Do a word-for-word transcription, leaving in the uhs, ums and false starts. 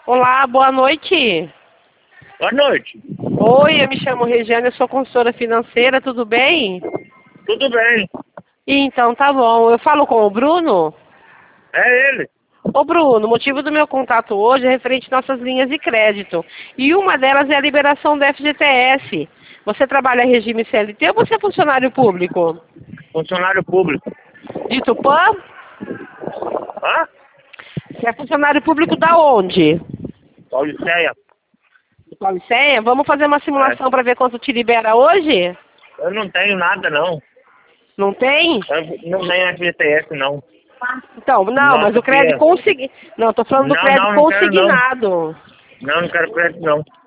Olá, boa noite. Boa noite. Oi, eu me chamo Regiane, eu sou consultora financeira, tudo bem? Tudo bem? Então, tá bom. Eu falo com o Bruno? É ele. Ô Bruno, o motivo do meu contato hoje é referente às nossas linhas de crédito. E uma delas é a liberação do F G T S. Você trabalha em regime C L T ou você é funcionário público? Funcionário público. De Tupã? Hã? Você é funcionário público da onde? Pauliceia. De Pauliceia? Vamos fazer uma simulação para ver quanto te libera hoje? Eu não tenho nada, não. Não tem? Eu não tenho F G T S, não. Então, não, mas Nossa, o crédito tia. consegui... Não, tô falando do Não, crédito não, não quero, não. consignado. Não, não quero crédito, não.